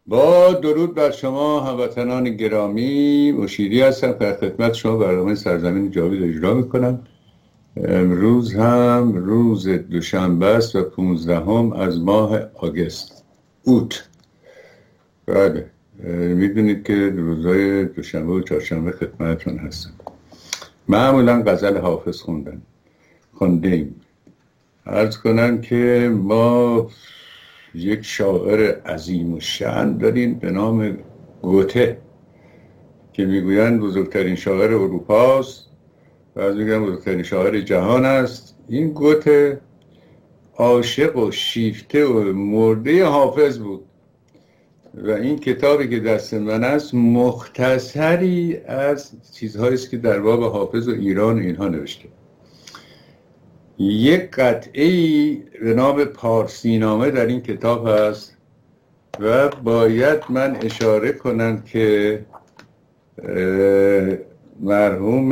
با درود بر شما هموطنان گرامی، مشیری هستم در خدمت شما برنامه سرزمین جاوید اجرا میکنم. امروز هم روز دوشنبه است و 15 از ماه آگست اوت. بله، میدونید که روزهای دوشنبه و چهارشنبه خدمتتون هستم. معمولا غزل حافظ خوندیم. عرض کنم که ما یک شاعر عظیم الشأن داریم به نام گوته که میگویند بزرگترین شاعر اروپاست و از میگن بزرگترین شاعر جهان است. این گوته عاشق و شیفته و مرده حافظ بود و این کتابی که دست من است مختصری از چیزهایی است که در باب حافظ و ایران اینها نوشته. یک قطعه‌ای به نام پارسینامه در این کتاب هست و باید من اشاره کنم که مرحوم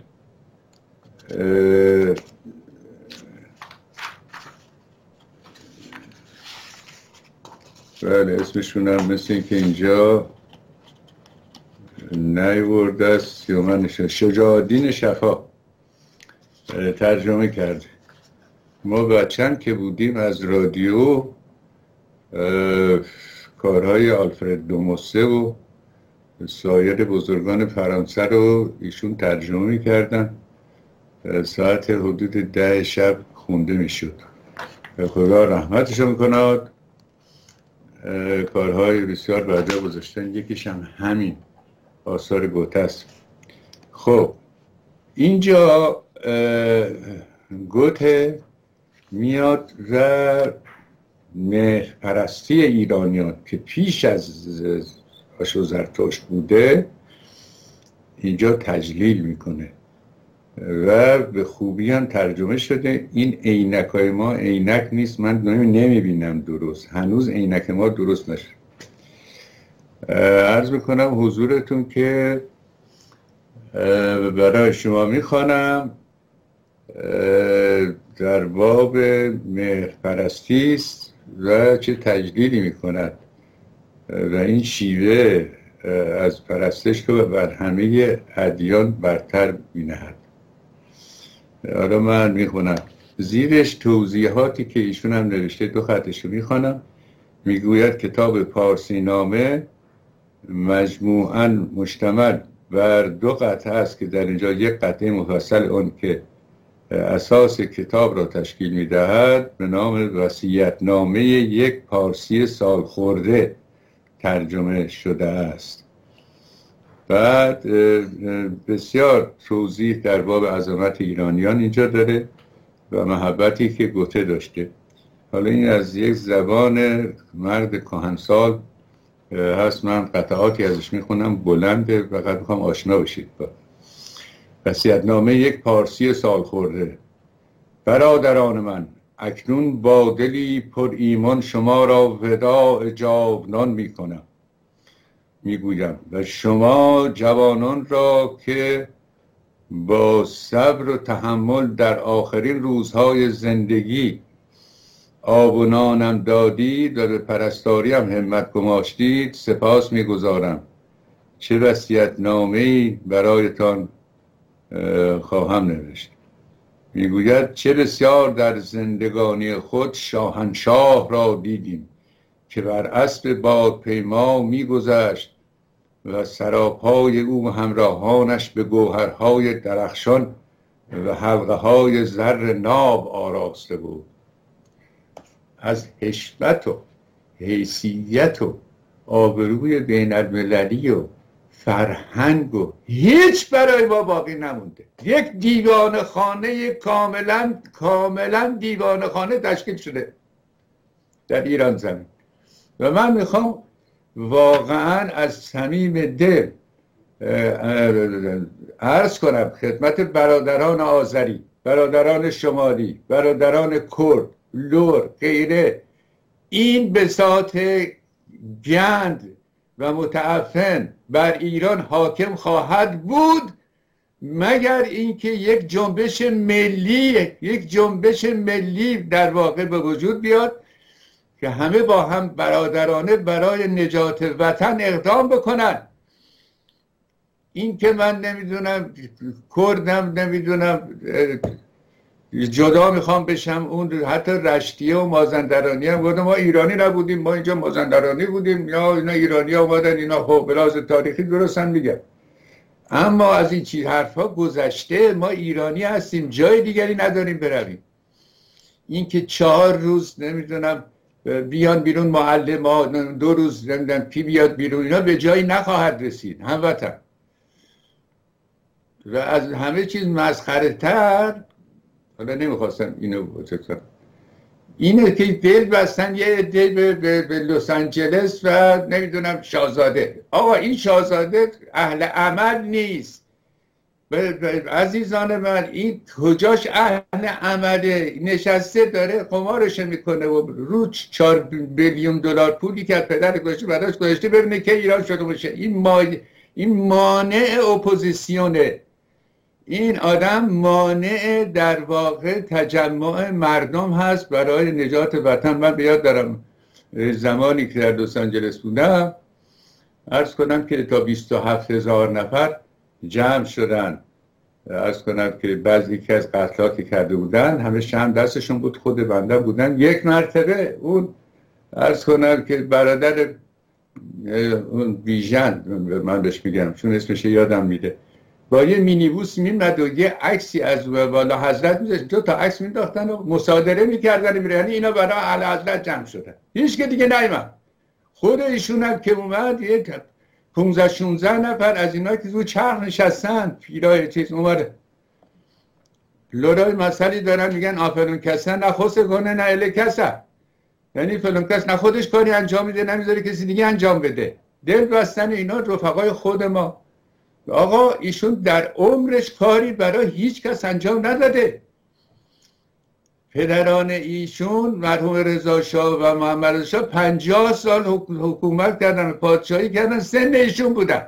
بله اسمشون هم مثل این که اینجا نیورده است یا من شجاع الدین شفا ترجمه کرده. ما بچه‌م که بودیم از رادیو کارهای آلفرد دوموسه و سایر بزرگان فرانسه رو ایشون ترجمه می‌کردن. ساعت حدود 10 شب خونده میشد. خدا رحمتش می‌کند. کارهای بسیار بعدا گذاشتن، یکیش هم همین آثار گوته است. خب اینجا گوته میاد و مهرپرستی ایرانیان که پیش از آشو زرتشت بوده اینجا تجلیل میکنه و به خوبی هم ترجمه شده. این عینکای ما عینک نیست، من نمیبینم درست، هنوز عینک ما درست نشد. عرض میکنم حضورتون که برای شما میخوانم. در باب مهرپرستی است و چه تجلیلی میکند و این شیوه از پرستش رو بر همه ادیان برتر مینهد. حالا من میخونم، زیرش توضیحاتی که ایشون هم نوشته، 2 خطش رو میخوانم. میگوید کتاب پارسینامه مجموعاً مشتمل بر 2 قطعه است که در اینجا یک قطعه مفصل اون که اساس کتاب را تشکیل می‌دهد به نام وصیت‌نامه یک پارسی سالخورده ترجمه شده است. بعد بسیار توضیح در باب عظمت ایرانیان اینجا داره و محبتی که گوته داشته. حالا این از یک زبان مرد کهنسال هست، من قطعاتی ازش میخونم، بلنده، فقط میخوام آشنا بشید با وصیت‌نامه یک پارسی سالخورده. برادران من، اکنون با دلی پر ایمان شما را وداع جاودان میکنم. میگویم و شما جوانان را که با صبر و تحمل در آخرین روزهای زندگی آب و نانم دادید و به پرستاری هم همت گماشتید سپاس میگذارم. چه وصیت‌نامه‌ای برایتان خواهم نوشت. میگوید چه بسیار در زندگانی خود شاهنشاه را دیدیم که بر اسب بادپیما میگذشت و سراپای او همراهانش به گوهرهای درخشان و حلقه‌های زر ناب آراسته بود. از حشمت و حیثیت و آبروی بین المللی و فرهنگ و هیچ برای ما باقی نمونده. یک دیوانه خانه کاملا دیوانه خانه تشکیل شده در ایران زمین و من میخوام واقعا از صمیم دل عرض کنم خدمت برادران آذری، برادران شمالی، برادران کرد، لور، غیره، این بساط گند و متعفن بر ایران حاکم خواهد بود مگر اینکه یک جنبش ملی در واقع به وجود بیاد که همه با هم برادرانه برای نجات وطن اقدام بکنن. این که من نمیدونم کردم، نمیدونم جدا میخوام بشم، اون حتی رشتیه و مازندرانی هم گفتم ما ایرانی نبودیم، ما اینجا مازندرانی بودیم، یا اینا ایرانی اومدن، اینا خب بلاز تاریخی درستن میگن. اما از این چیز حرفا گذشته، ما ایرانی هستیم، جای دیگری نداریم برویم. این که 4 روز نمیدونم بیان بیرون معلم ها، 2 روز نمیدونم کی بیاد بیرون، اینا به جایی نخواهد رسید هموطن. و از همه چیز مسخره تر، حالا نمیخواستم اینو بچه اینه که دل بستن یه عده به لس آنجلس و نمیدونم شاهزاده. آقا این شاهزاده اهل عمل نیست عزیزان من. این کجاش اهل عمله؟ نشسته داره قمارش میکنه و رو 4 بیلیون دلار پولی که از پدر گذاشته براش گذاشته ببینه که ایران شده باشه. این مانع اپوزیسیونه. این آدم مانع در واقع تجمع مردم هست برای نجات وطن. من بیاد دارم زمانی که در لس آنجلس بودم، عرض کنم که تا 27,000 نفر جمع شدن. عرض کنم که بعضی که از قتل‌ها که کرده بودن همه شمع دستشون بود، خود بنده بودن. یک مرتبه اون عرض کنم که برادر اون بیژن، من بهش میگم چون اسمش یادم میده، با یه مینیبوس میمد و یه عکسی از والا حضرت میذاشت، 2 تا عکس مینداختن و مصادره میکردن. یعنی اینا برای اعلی حضرت جمع شدن، هیچ که دیگه نیومد. خود ایشون هم که اومد، یه 15-16 نفر از اینا که رو چرخ نشستن، پیرای چیز اومده لورای مسئله دارن میگن آفرون کسا نخواسته کنه نه اله کسا، یعنی فلان کس نه خودش کاری انجام میده نمیذاره کسی دیگه انجام بده. دل بستن اینا رفقای خود ما. آقا ایشون در عمرش کاری برای هیچ کس انجام نداده. پدران ایشون مرحوم رضا شاه و محمد رضا شاه 50 سال حکومت کردن، پادشاهی کردن، سن ایشون بودن،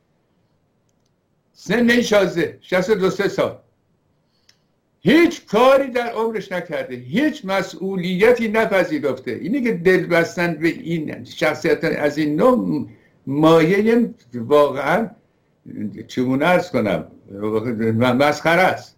سن شازده 62 سال. هیچ کاری در عمرش نکرده، هیچ مسئولیتی نپذیرفته. اینی که دل بستن به این شخصیت از این نوع مایه واقعا چگونه عرض کنم مسخره است.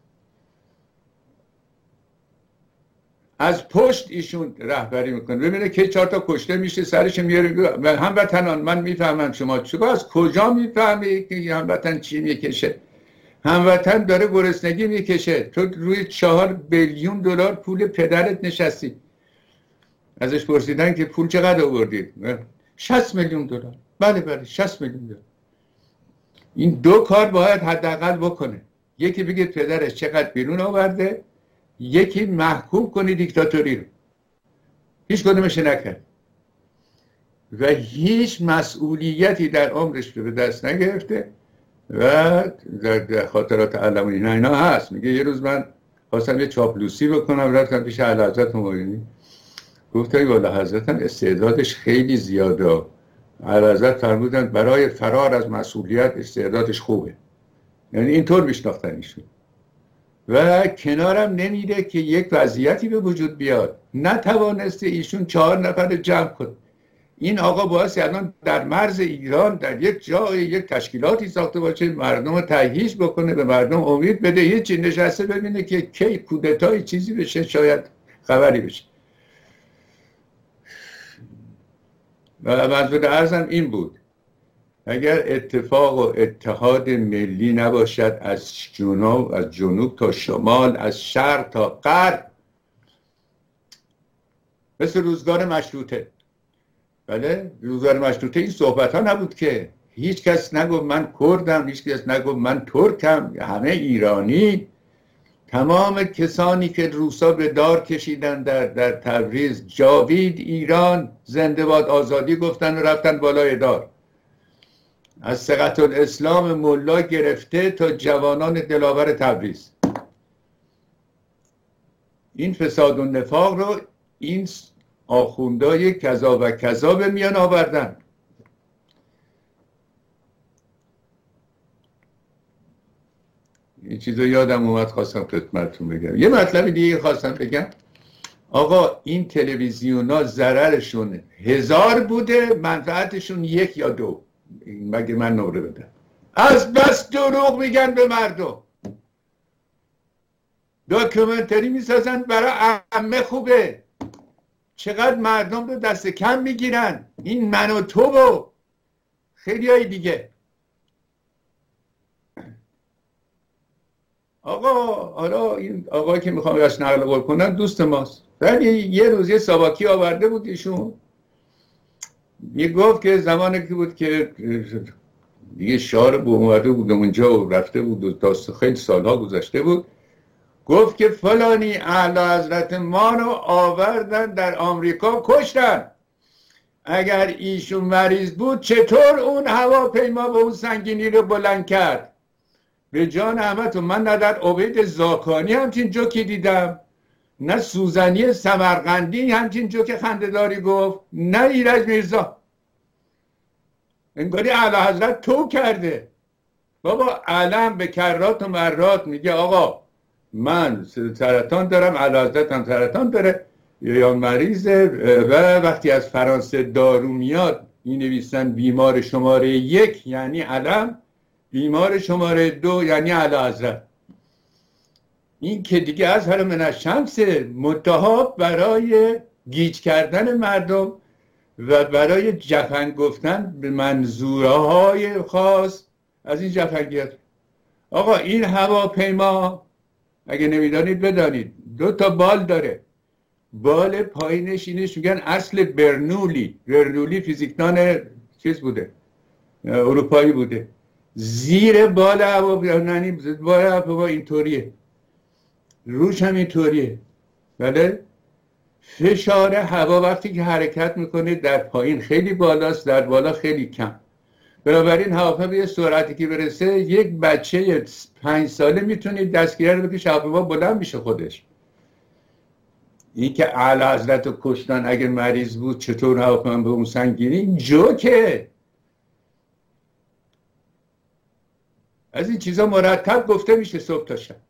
از پشت ایشون رهبری میکنه. ببینه که 4 تا کشته میشه سرش میاره. هموطنان من میفهمم شما چرا از کجا میفهمی که هموطن چی میکشه؟ هموطن داره گرسنگی میکشه. تو روی 4 بیلیون دلار پول پدرت نشستی. ازش پرسیدن که پول چقدر آوردید؟ 60 میلیون دلار. بله 60 میلیون دلار. این 2 کار باید حداقل بکنه. یکی بگه پدرش چقدر بیرون آورده، یکی محکوم کنی دیکتاتوری رو. هیچ کدومش نکرد و هیچ مسئولیتی در عمرش رو به دست نگرفته و در خاطرات علم و اینا هست. میگه یه روز من خواستم یه چاپلوسی بکنم، رفتم پیش اعلیحضرت همایونی، گفتم والا حضرتم استعدادش خیلی زیاده. اعلیحضرت فرمودن برای فرار از مسئولیت استعدادش خوبه. یعنی اینطور میشناختن ایشون. و کنارم نمیره که یک وضعیتی به وجود بیاد. نتوانسته ایشون 4 نفر جمع کنه. این آقا باعث الان در مرز ایران در یک جای یک تشکیلاتی ساخته باشه، مردم رو تهییج بکنه، به مردم امید بده، هیچی نشسته ببینه که کی کودتای چیزی بشه، شاید خبری بشه. و منظور عرضم این بود اگر اتفاق و اتحاد ملی نباشد از جنوب تا شمال، از شرق تا غرب، مثل روزگار مشروطه. بله روزگار مشروطه این صحبت ها نبود که هیچ کس نگفت من کردم، هیچ کس نگفت من ترکم، همه ایرانی. تمام کسانی که روسا به دار کشیدن در تبریز، جاوید ایران زنده باد آزادی گفتن و رفتن بالای دار. از ثقة الاسلام ملا گرفته تا جوانان دلاور تبریز. این فساد و نفاق رو این آخوندهای کذا و کذا به میان آوردن. این چیز رو یادم اومد خواستم خدمتتون بگم. یه مطلب دیگه خواستم بگم. آقا این تلویزیون ها ضررشون 1000 بوده، منفعتشون 1 یا 2. مگه من نمره بدم؟ از بس دروغ میگن به مردم. داکیومنتری میسازن برای عمه خوبه، چقدر مردم رو دست کم میگیرن. این من و تو و خیلی های دیگه. آقا حالا این آقایی که میخوام ازش نقل قول کنن دوست ماست، ولی یه روز یه ساواکی آورده بود ایشون، میگفت که زمانی که بود که دیگه شعار به اومده بود اونجا و رفته بود و داست خیلی سالها گذشته بود، گفت که فلانی اعلی حضرت ما رو آوردن در آمریکا کشتن. اگر ایشون مریض بود چطور اون هواپیما به اون سنگینی رو بلند کرد؟ به جان احمدتون، من نه در عبید زاکانی همچین جوکی دیدم، نه سوزنی سمرقندی همچین جوک خنده‌داری گفت، نه ایرج میرزا. انگاری اعلی حضرت تو کرده. بابا علم به کرات و مرات میگه آقا من سرطان دارم، اعلی حضرت هم سرطان داره یا مریضه، و وقتی از فرانسه دارو میاد مینویسن بیمار شماره 1 یعنی علم، بیمار شماره 2 یعنی اعلی حضرت. این که دیگه از هر من الشمس، منتها برای گیج کردن مردم و برای جفن گفتن به منظورهای خاص از این جفنگیات. آقا این هواپیما اگه نمیدانید بدانید 2 تا بال داره. بال پایینش اینش میگن اصل برنولی. برنولی فیزیکدان چیز بوده، اروپایی بوده. زیر بال هواپیما اینطوریه، روش هم اینطوریه. بله، فشار هوا وقتی که حرکت میکنه در پایین خیلی بالاست، در بالا خیلی کم. بنابراین هواپیما به سرعتی که برسه یک بچه 5 ساله میتونید دستگیره رو بکشه، هواپیما بلند میشه خودش. این که اعلی حضرت رو کشتن اگر مریض بود چطور هواپیما به اون سنگینی، جوکه. از این چیزا مرتب گفته میشه صبح تا شب.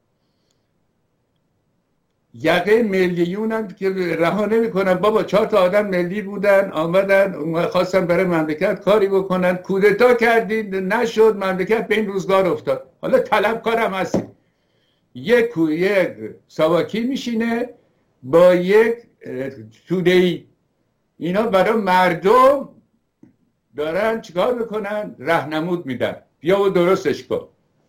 یقه ملیون هم که رها نمی‌کنن. بابا 4 تا آدم ملی بودن آمدن خواستن برای مملکت کاری بکنن، کودتا کردید نشد، مملکت به این روزگار افتاد. حالا طلبکارم هستید. یک ساواکی میشینه با یک توده‌ای، اینا برای مردم دارن چیکار میکنن؟ راهنمود میدن، بیا و درستش کن.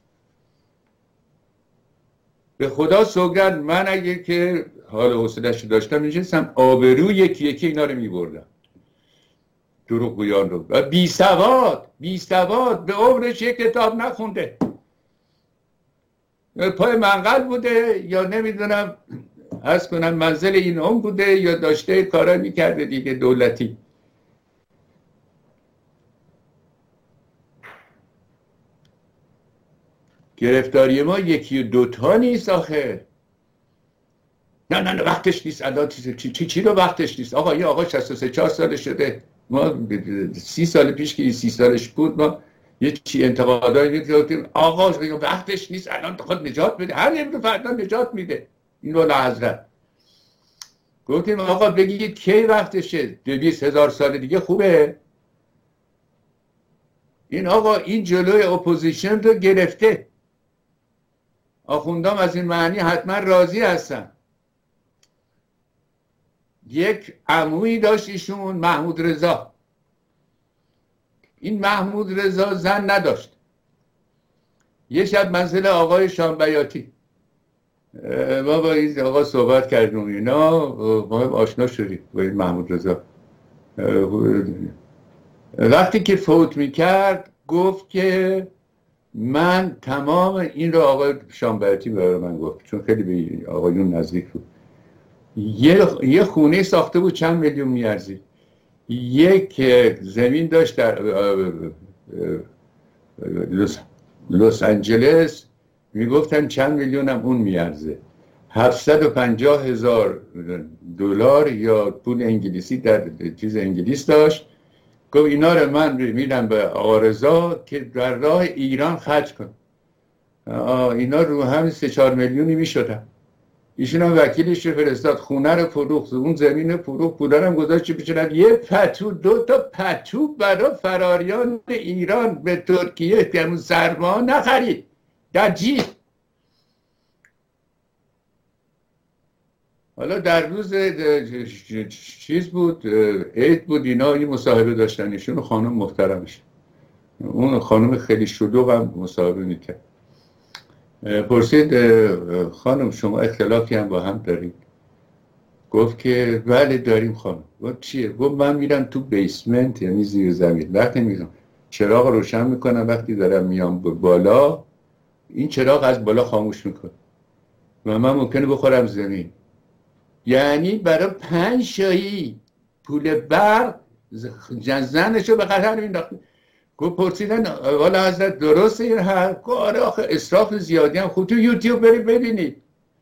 به خدا سوگند من اگه که حال حوصله‌اش داشتم میشستم آبرو یکی یکی اینا رو میبردم، دروغگویان رو. و بی سواد به عمرش یک کتاب نخونده، پای منقل بوده یا نمیدونم عرض کنم منزل این هم بوده یا داشته کارا میکرده دیگه دولتی. گرفتاری ما 1 و 2 تا نیست آخه. نه وقتش نیست الان. چی رو وقتش نیست؟ آقا یه آقا 63 ساله شده، ما 30 سال پیش که 30 سالش بود ما یه چی انتقادایی می‌کردیم آقا وقتش نیست الان خود نجات بده، هر امروز فردا نجات میده. این والا حضرت گفتیم آقا بگید کی وقتشه؟ 200,000 سال دیگه خوبه. این آقا این جلوی اپوزیشن رو گرفته. آخوندام از این معنی حتما راضی هستن. یک عمویی داشت ایشون، محمود رضا. این محمود رضا زن نداشت. یه شب منزل آقای شامبیاتی ما با این آقا صحبت کردیم، اینا ما آشنا شدیم با این محمود رضا. وقتی که فوت میکرد گفت که من تمام این رو آقای شامبیاتی برای من گفت، چون خیلی به آقایون نزدیک بود. یه خونه ساخته بود چند میلیون میارزید. یک زمین داشت در لس آنجلس، میگفتن چند میلیون هم اون میارزه. 750,000 دلار یا پول انگلیسی در چیز انگلیس داشت. گفت اینا رو من میدم به آقا رضا که در راه ایران خرج کن. اینا رو هم 3-4 میلیونی میشدن. ایشون هم وکیلش رو فرستاد، خونه رو فروخت، اون زمین فروخت، پولا هم گذاشت پیشنهاد یه پتو، 2 پتو برای فراریان ایران به ترکیه که اون سرما نخرید در جیب. حالا در روز چیز بود، عید بود، اینا این مصاحبه داشتن، ایشون خانم محترمش، اون خانم خیلی شلوغ هم مصاحبه میکرد. پرسید خانم شما اختلافی هم با هم دارید؟ گفت که بله داریم خانم. گفت چیه؟ گفت من میرم تو بیسمنت، یعنی زیر زمین، وقتی میرم چراغ روشن میکنم، وقتی دارم میام بالا این چراغ از بالا خاموش میکنه و من ممکنه بخورم زمین. یعنی برای 5 شایی پول برق زنشو به خطر مینداخت. گفت پرسیدن والا حضرت درسته این حرف؟ گفت آره آخه اسراف زیادی هم خوب، تو یوتیوب برید ببینید.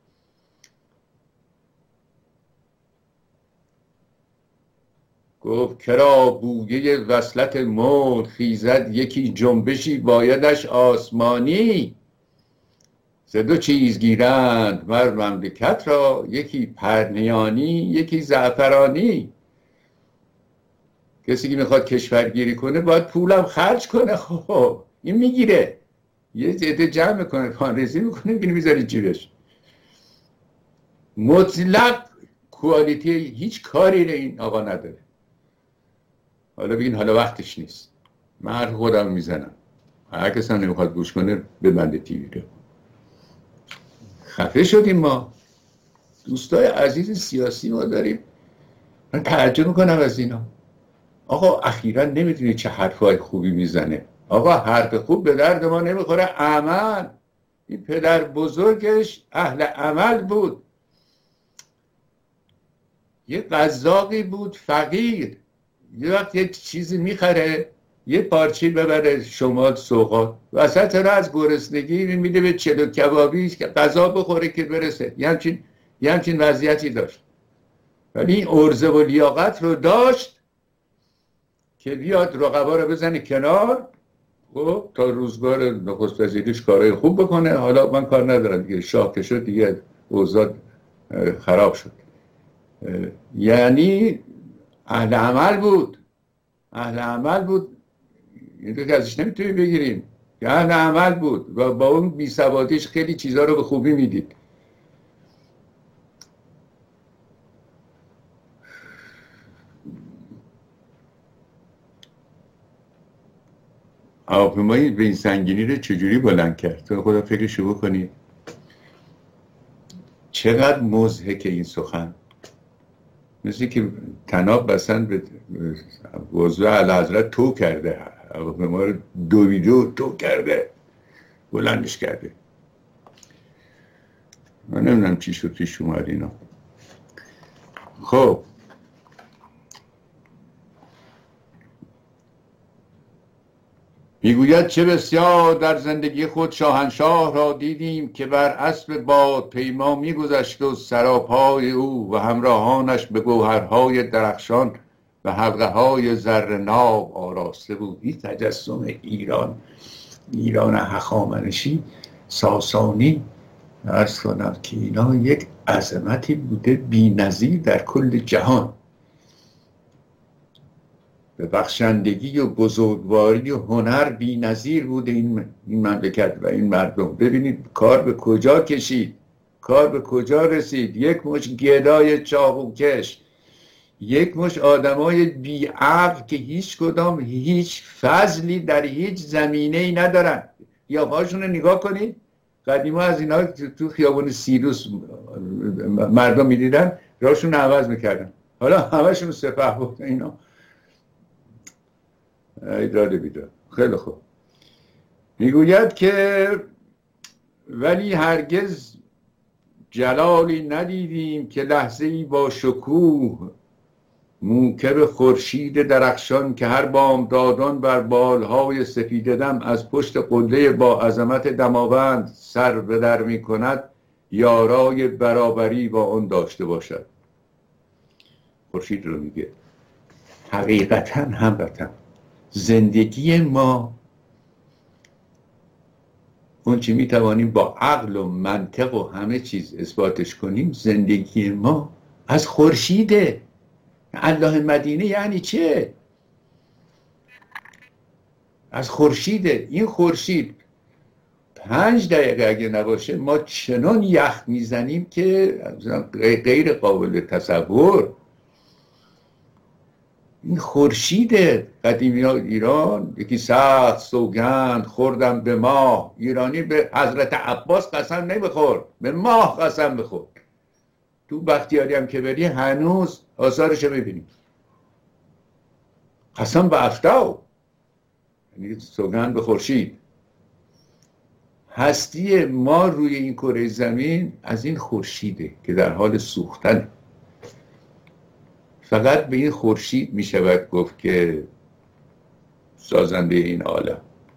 گفت کرا بویه وصلت مرد خیزد، یکی جنبشی بایدش آسمانی، ز 2 چیز گیرند مر مملکت را، یکی پرنیانی یکی زعفرانی. کسی که میخواد کشورگیری کنه باید پولم خرج کنه. خب این میگیره، یه عده جمع میکنه، پانریزی میکنه، اینو میذاره جیبش. مطلق کوالیتی هیچ کاری رو این آقا نداره. حالا بگین حالا وقتش نیست، من حرف خودم میزنم، هر کس هم نمیخواد گوش کنه ببنده تیوی رو. خفه شدیم ما، دوستای عزیز سیاسی ما داریم، من تعجب میکنم از اینا. آقا اخیراً نمیدونی چه حرفای خوبی میزنه. آقا حرف خوب به درد ما نمیخوره، عمل. این پدر بزرگش اهل عمل بود، یه قزاقی بود فقیر، یه وقت یه چیزی میخره، یه پارچه ببره شمال سوغات، وسط را از گرسنگی میده به چلو کبابی که غذا بخوره که برسه. یه همچین وضعیتی داشت، ولی این عرضه و لیاقت رو داشت که بیاد رقبا رو بزنه کنار، خب تا روزگار نخست وزیریش کارهای خوب بکنه. حالا من کار ندارم دیگه، شاه که شد دیگه اوضاع خراب شد. یعنی اهل عمل بود، اهل عمل بود، این که ازش نمیتونی بگیریم که اهل عمل بود و با اون بی‌سوادیش خیلی چیزها رو به خوبی میدید. هواپیمایی به این سنگینی رو چجوری بلند کرد؟ تو خدا فکرشو بکنید. چقدر مضحک این سخن، مثل که طناب بسن به وضوع اعلیحضرت تو کرده، هواپیما رو دویدو تو کرده، بلندش کرده. من نمیدونم چی شد پیش اومد اینا. خب میگوید چه بسیار در زندگی خود شاهنشاه را دیدیم که بر اسب باد پیما میگذشت و سراپای او و همراهانش به گوهرهای درخشان و حلقه های زرناب آراسته بود. این تجسم ایران هخامنشی ساسانی، عرض کنم که اینا یک عظمتی بوده بی‌نظیر در کل جهان. به بخشندگی و بزرگواری و هنر بی‌نظیر بوده این مملکت و این مردم. ببینید کار به کجا کشید، کار به کجا رسید. یک مش گدای چاقوکش، یک مش آدمای بی‌عقل که هیچ کدام هیچ فضلی در هیچ زمینه‌ای ندارن. قیافه‌هاشون رو نگاه کنید. قدیما از اینا تو خیابون سیروس مردم می‌دیدن راشون عوض می‌کردن، حالا همشون سپه بود اینا. ایداده بیداد. خیلی خوب. میگوید که ولی هرگز جلالی ندیدیم که لحظه‌ای با شکوه موکب خورشید درخشان که هر بامدادان بر بالهای سفید دم از پشت قله با عظمت دماوند سر به در می کند یارای برابری با اون داشته باشد. خورشید رو میگه. حقیقتا هموطن زندگی ما اون چی میتوانیم با عقل و منطق و همه چیز اثباتش کنیم، زندگی ما از خورشیده. الله مدینه یعنی چه؟ از خورشیده. این خورشید 5 دقیقه اگه نباشه ما چنان یخ میزنیم که غیر قابل تصور. این خورشید قدیمی ها ایران، یکی سخت سوگند خوردم به ماه، ایرانی به حضرت عباس قسم نمیخورد، به ماه قسم بخورد. تو بختیاری هم که بری هنوز آثارش رو ببینیم، قسم به افتاو، یعنی سوگند به خورشید. هستی ما روی این کره زمین از این خورشیده که در حال سوختن. فقط به این خورشید می شود گفت که سازنده این عالم.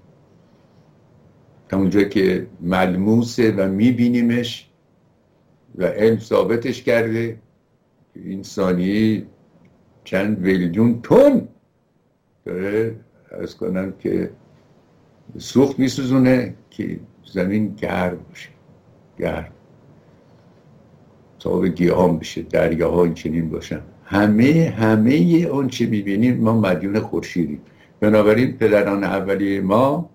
تا اونجا که ملموسه و می بینیمش و علم ثابتش کرده که این ثانیه چند میلیون تن داره از کنم که سوخت می سوزونه که زمین گرم باشه، گرم تا به گیاهان بشه، دریاها این چنین باشن. همه اون چه میبینیم ما مدیون خورشیدیم. بنابراین پدران اولیه ما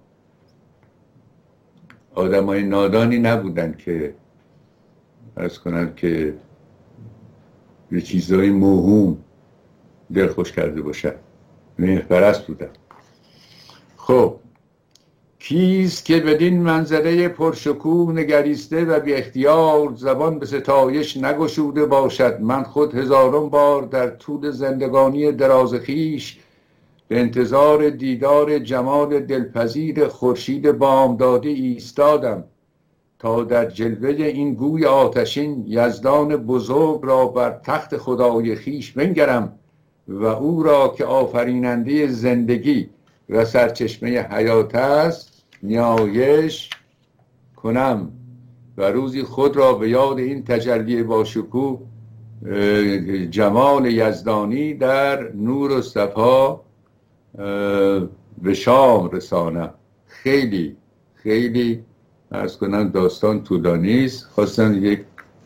آدمای نادانی نبودن که عرض کنم که به چیزهای موهوم دلخوش کرده باشن، مهرپرست بودن. خب کیست که بدین منظره پرشکوه نگریسته و بی اختیار زبان به ستایش نگشوده باشد؟ من خود هزاران بار در طول زندگانی دراز خویش به انتظار دیدار جمال دلپذیر خورشید بامدادی ایستادم تا در جلوه این گوی آتشین یزدان بزرگ را بر تخت خدای خویش بنگرم و او را که آفریننده زندگی و سرچشمه حیات است نیایش کنم و روزی خود را به یاد این تجلی با شکوه جمال یزدانی در نور و صفا به شام رسانم. خیلی خیلی عرض کنم داستان طولانی است. خواستم یک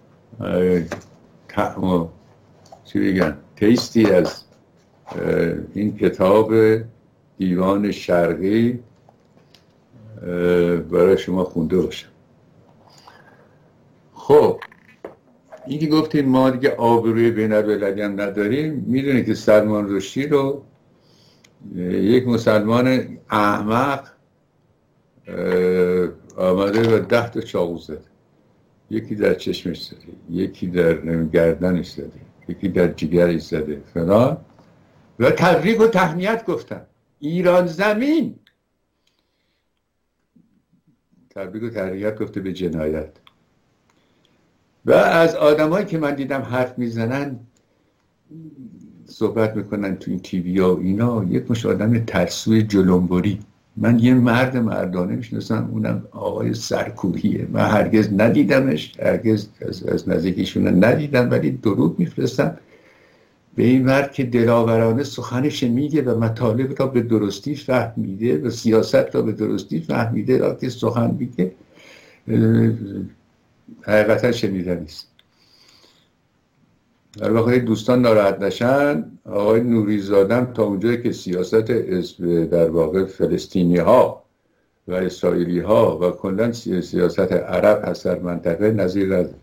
تیستی از این کتاب دیوان شرقی برای شما خونده باشم. خب این که گفتیم ما دیگه آبروی بین‌المللی هم نداریم، میدونه که سلمان رشدی رو یک مسلمان احمق آمده و 10 تا چاقو زده، یکی در چشمش زده، یکی در گردنش زده، یکی در جگرش زده فلان، و تبریک و تهنیت گفتن. ایران زمین تبریک و تهنیت گفته به جنایت. و از آدمایی که من دیدم حرف میزنن صحبت میکنن تو این تیوی ها اینا، یک مش آدم ترسوی جلنبری. من یه مرد مردانه میشناسم، اونم آقای سرکوهیه. من هرگز ندیدمش، هرگز از نزدیکیشون ندیدم، ولی درود میفرستم به این مرد که دلاورانه سخنش میگه و مطالب را به درستی فهمیده و سیاست را به درستی فهمیده، را که سخن میگه حقیقتا شنیدن نیست. در واقع دوستان ناراحت نشن، آقای نوری زادم تا اونجایی که سیاست در واقع فلسطینی ها و اسرائیلی ها و کلاً سیاست عرب هست در منطقه نظیر نداره.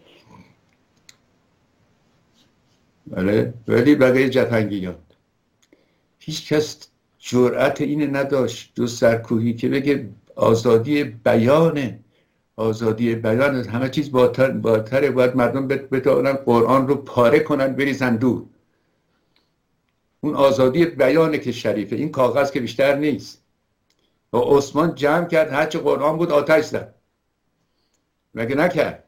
بله، ولی بقیه جفنگیان هیچ کس جرأت اینه نداشت جز سرکوهی که بگه آزادی بیانه، آزادی بیان از همه چیز بالاتره. باید مردم بتوانن قرآن رو پاره کنن بریزن دور. اون آزادی بیانه که شریفه. این کاغذ که بیشتر نیست. و عثمان جمع کرد هرچه قرآن بود آتش زد، مگه نکرد؟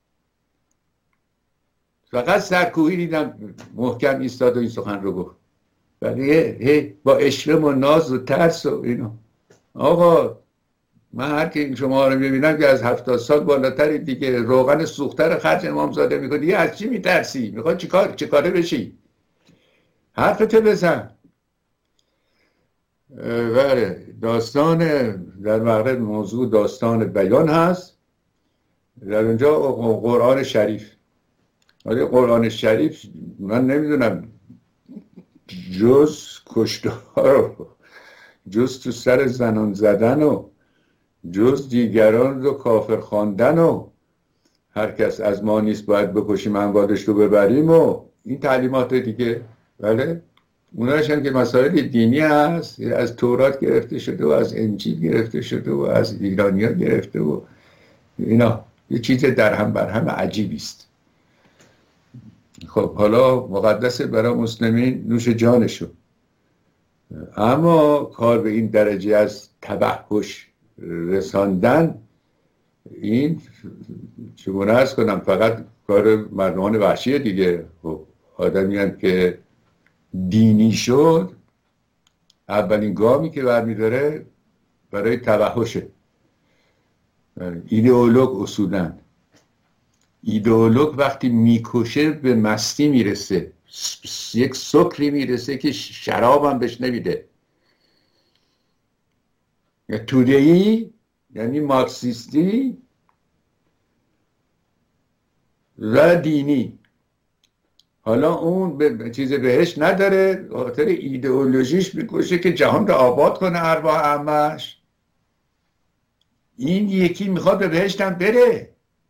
فقط سرکوهی دیدم محکم ایستاد و این سخن رو گفت، ولی با اشرم و ناز و ترس و اینا. آقا من هر که شما رو میبینم که از 70 سال بالاتری دیگه، روغن سوختر خرج امامزاده میکنی، دیگه از چی میترسی؟ میخواد چه کاره بشی؟ حرفتو بزن. بله، داستان در مغرب موضوع داستان بیان هست، در اونجا قرآن شریف. ولی قرآن شریف من نمیدونم جز کشتار و جز تو سر زنان زدن و جز دیگران رو کافر خواندن و هر کس از ما نیست باید بکشیم اموالش رو ببریم و این تعلیمات دیگه، بله اوناش هم که مسائل دینی هست، از تورات گرفته شده و از انجیل گرفته شده و از ایرانیا گرفته و اینا یه چیز در هم بر هم عجیبی است. خب حالا مقدسه برای مسلمین نوش جانشو، اما کار به این درجه از توحش رساندن این چگونه ارز کنم فقط کار مردمان وحشیه دیگه. خب آدمی هم که دینی شد اولین گامی که برمیداره برای توحشه. ایدئولوگ اصولا ایدئولوگ وقتی میکشه به مستی میرسه، یک سکری میرسه که شراب هم بهش نمیده. توده‌ای یعنی مارکسیستی و دینی. حالا اون به چیز بهش نداره، خاطر ایدئولوژیش میکشه که جهان رو آباد کنه ارواح اعماش. این یکی میخواد به بهشت هم بره.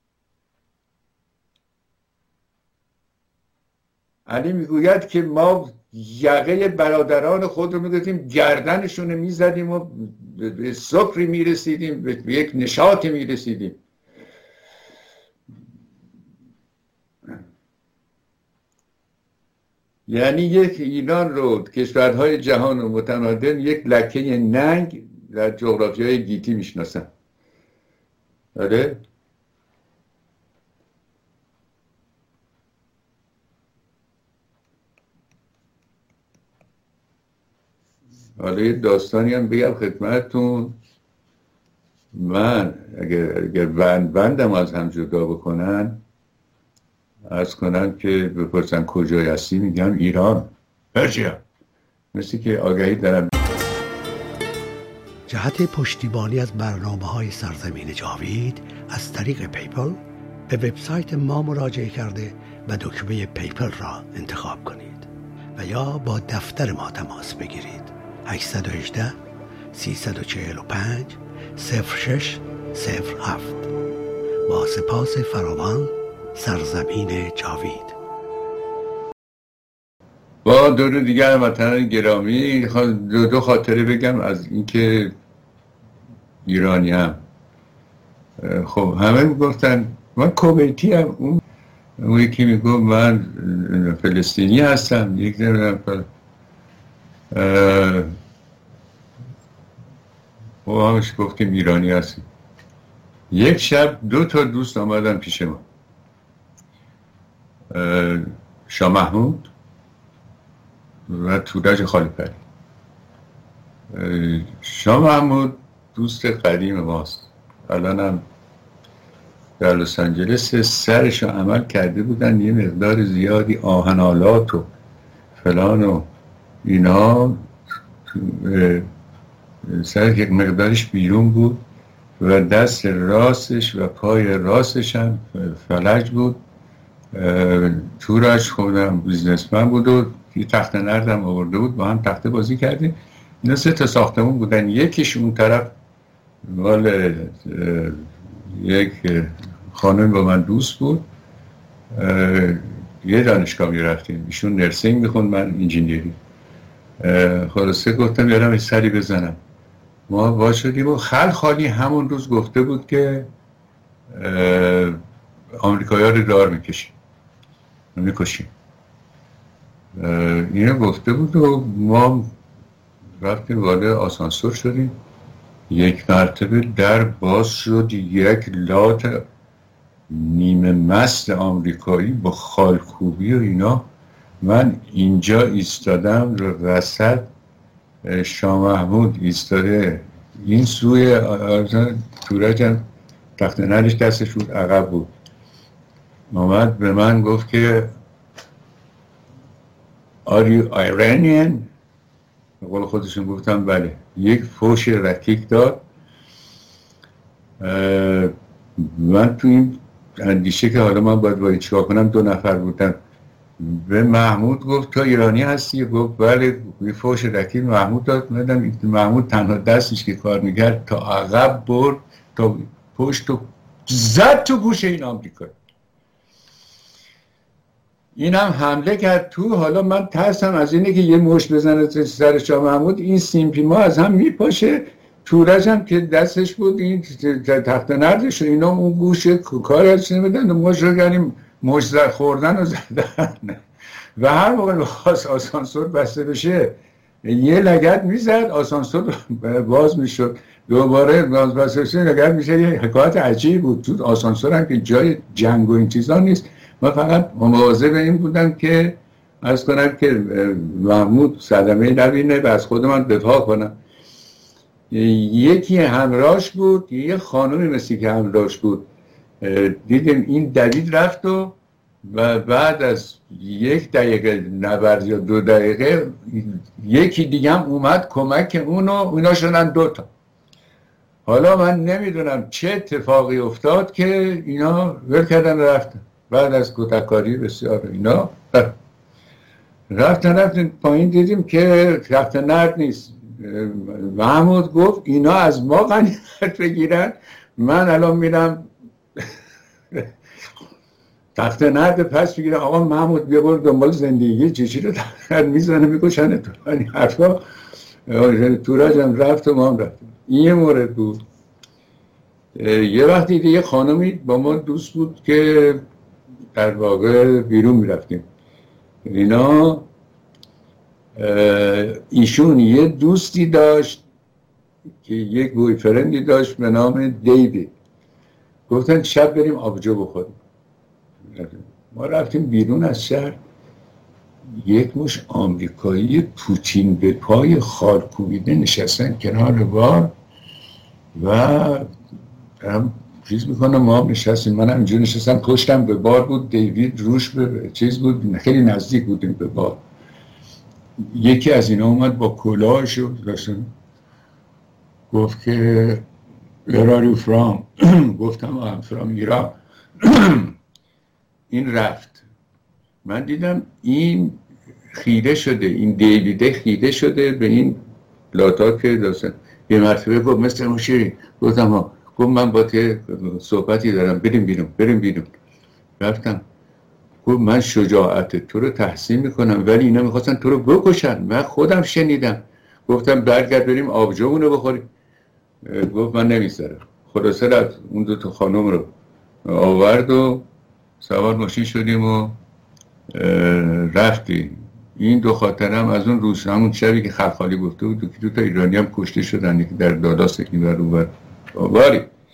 علی میگوید که ما یقه برادران خود رو میگفتیم گردنشون رو میزدیم و به سکری میرسیدیم، به یک نشاطی میرسیدیم. یعنی یک ایران رو کشورهای جهان و متمدن یک لکه ننگ در جغرافیای گیتی میشناسن. آره حالا یه داستانی هم بگم خدمتتون. من اگر بندم از هم جدا بکنن عرض کنم که بپرسن کجای هستی میگم ایران، پرژیا، مثل که آگهی دارم. جهت پشتیبانی از برنامه‌های سرزمین جاوید از طریق پیپل به وبسایت ما مراجعه کرده و دکمه پیپل را انتخاب کنید و یا با دفتر ما تماس بگیرید. 818 345 0607. با سپاس فراوان، سرزمین جاوید. با دور دیگر وطنان گرامی دو خاطره بگم از اینکه ایرانی هم. خب همه میگفتن من کویتی هم، اون یکی میگفت من فلسطینی هستم، یک نمیدونم و همش گفتیم ایرانی هستیم. یک شب 2 دوست آمدن پیش ما، شاه محمود و تورج خالیپری. شاه محمود دوست قدیم ماست، الان هم در لس آنجلس. سرش رو عمل کرده بودن یه مقدار زیادی آهنالات و فلان و اینا، سر یک مقدارش بیرون بود و دست راستش و پای راستش هم فلج بود. تورج خودم بیزنسمن بود و یه تخت نردم آورده بود، با هم تخته بازی کردیم. اینا 3 ساختمون بودن، یکیش اون طرف مال یک خانم با من دوست بود، یه دانشگاه می رفتیم، ایشون نرسینگ میخوند من انجینیری. خلاصه گفتم یادم یه سری بزنم. ما باز شدیم و خالی همون روز گفته بود که آمریکایی ها رو دار میکشیم. اینو گفته بود و ما رفتیم وارد آسانسور شدیم. یک مرتبه در باز شد، یک لات نیمه مست آمریکایی با خالکوبی و اینا. من اینجا ایستادم رو وسط، شاه محمود ایستاده این سوی، تورجم تخت نردش دستش بود عقب بود. آمد به من گفت که Are you Iranian؟ قول خودشون گفتم بله. یک فوش رکیک داد. من تو این اندیشه که حالا من باید چیکار کنم، 2 نفر بودن، به محمود گفت تو ایرانی هستی؟ گفت بله. یه فوش رکیک محمود داد. محمود تنها دستش که کار میکرد تا عقب برد تا پشت و زد تو گوش این آمریکایی. این هم حمله کرد تو. حالا من ترسم از اینه که یه مشت بزنه تو سر شاه محمود، این سیمپیما از هم میپاشه. تورج هم که دستش بود، این تخت نردش و اینا اون گوش کاری ازش نمیدن و مشت رو گریم مشت خوردن و زدن. و هر موقع بخواست آسانسور بسته بشه یه لگد میزد، آسانسور باز میشد، دوباره باز بسته بشه لگد میشد. یه حکایت عجیب بود. تو آسانسور هم که جای جنگ و این چیزا نیست. من فقط مواظب این بودم که عرض کنم که محمود صدمه نبینه و از خود من دفاع کنم. یکی همراهش بود، یه خانومی مثل که همراهش بود. دیدیم این دوید رفت و بعد از 1 دقیقه نبرد یا 2 دقیقه یکی دیگه هم اومد کمک اونا شدن 2 تا. حالا من نمیدونم چه اتفاقی افتاد که اینا ول کردن رفتن. بعد از کتککاری بسیار اینا رفتن پایین، دیدیم که تخت نرد نیست. محمود گفت اینا از ما غنیمت بگیرن، من الان میرم تخت نرد پس بگیرم. آقا محمود بیا برو دنبال زندگی چیزی رو تخت نرد میزنه میکشنه تو این حرفا. تورج هم رفت و ما هم رفتیم. این یه مورد بود. یه وقتی یه خانمی با ما دوست بود که در واقع بیرون میرفتیم اینا. ایشون یه دوستی داشت که یک بویفرندی داشت به نام دیوید. گفتن شب بریم آبجو بخوریم. ما رفتیم بیرون از شهر. یک مش آمریکایی پوتین به پای خال کوبیده نشستن کنار بار و هم چیز میکنم. ما هم نشستیم، من هم اینجور نشستم، پشتم به بار بود، دیوید روش به چیز بود، خیلی نزدیک بودیم به بار. یکی از اینا اومد با کلاهش رو داشتن، گفت که Where are you from؟ گفتم I'm from ایران. این رفت. من دیدم این خیره شده، این دیویده خیره شده به این لاتا که داشتن. یه مرتبه گفت مثل مشیری. گفتم ها. گفت من با ته صحبتی دارم، بریم بیرون. رفتم. گفت من شجاعت تو رو تحسین میکنم ولی اینا میخواستن تو رو بکشن. من خودم شنیدم. گفتم برگرد بریم آبجومونو بخوریم. گفت من نمیذارم. خلاصه رفت اون 2 تا خانم رو آورد و سوار ماشین شدیم و رفتیم. این 2 خاطرم از اون روز، همون شبی که خلخالی گفته بود 2 تا ایرانی هم کشته شدن، یکی در داداست، یکی در اونور.